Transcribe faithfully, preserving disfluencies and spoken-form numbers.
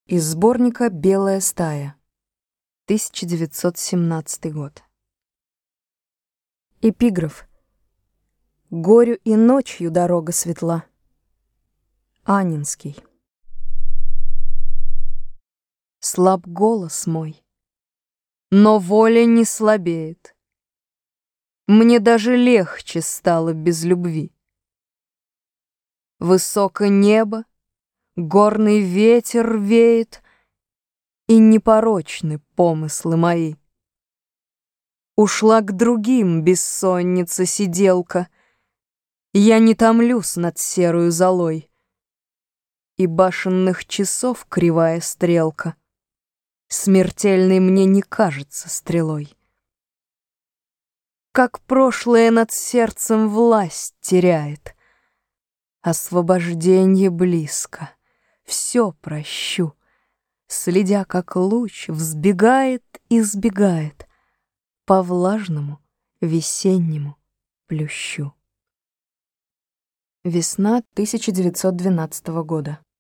Из сборника «Белая стая», тысяча девятьсот семнадцатый год. Эпиграф. Горю и ночью дорога светла. Анненский. Слаб голос мой, но воля не слабеет. Мне даже легче стало без любви. Высоко небо, горный ветер веет, и непорочны помыслы мои. Ушла к другим бессонница-сиделка, я не томлюсь над серою золой, и башенных часов кривая стрелка смертельной мне не кажется стрелой. Как прошлое над сердцем власть теряет, освобожденье близко, все прощу, следя, как луч взбегает и сбегает по влажному весеннему плющу. Весна тысяча девятьсот двенадцатого года.